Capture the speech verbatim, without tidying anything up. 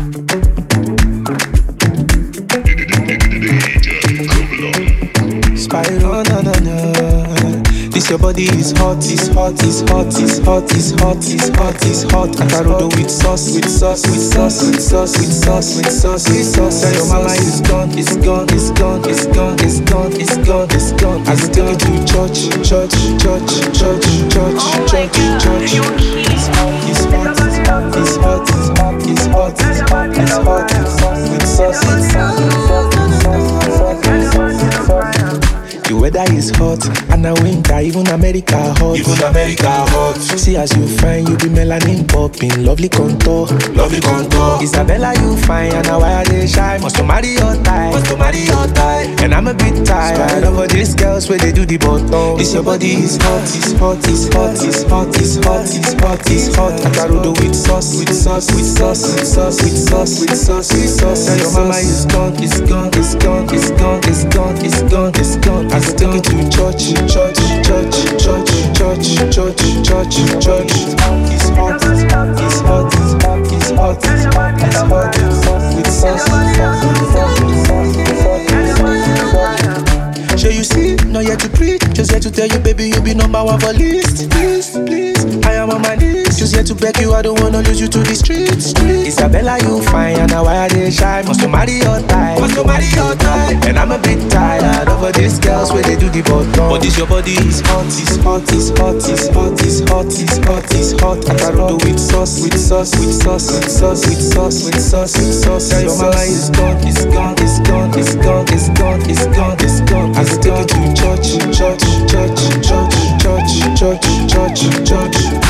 Spyro, na na na. This your body is hot, is hot, is hot, is hot, is hot, is hot, is hot. Akarodo with sauce, with sauce, with sauce, with sauce, with sauce, with sauce, with sauce. Tell your mama it's gone, it's gone, it's gone, it's gone, it's gone, it's gone, it's gone. I will take you to church, church, church, church, church, church, church. It's hot, it's hot, it's hot, it's hot, it's hot, it's hot, it's hot, it's hot, with sauce, with sauce, with sauce, with sauce, with sauce, with sauce, with sauce. The weather is hot, and a winter, even America hot. Even America hot. See as you fine, you be melanin popping, lovely contour, lovely contour. Isabella, you fine, and now why they shy? Must to marry your type, must to marry your type. And I'm a bit tired of all these girls where they do the bottom. This your body is hot, is hot, is hot, is hot, is hot, is hot, is hot. Akarodo with sauce, with sauce, with sauce, with sauce, with sauce, with sauce, with sauce. Tell your mama it's gone, it's gone, it's gone, it's gone, it's gone, it's gone, it's gone. I will take you to church, church, church, church, church, church, church, church. It's hot, it's hot, it's hot, it's hot, it's hot, it's hot, it's hot, it's hot, with sauce, with sauce, with sauce, with sauce, with sauce, with sauce. Sure you see, not yet to preach, just here to tell you, baby, you be number one for list. Please, please, I am on my knees, just here to beg you, I don't wanna lose you to the streets. Street. Isabella, you fine, and now why are they shy? Must to marry your type, must to marry your type. And I'm a bit tired of all these girls where they do the bottom. But this your body is hot, is hot, is hot, is hot, is hot, is hot, is hot. Akarodo with sauce, with sauce, with sauce, with sauce, with sauce, with sauce, with sauce. Tell your mama it's gone, it's gone, it's gone, it's gone, it's gone, it's gone, it's gone. I will take you to church, church, church, church, church, church, church, church.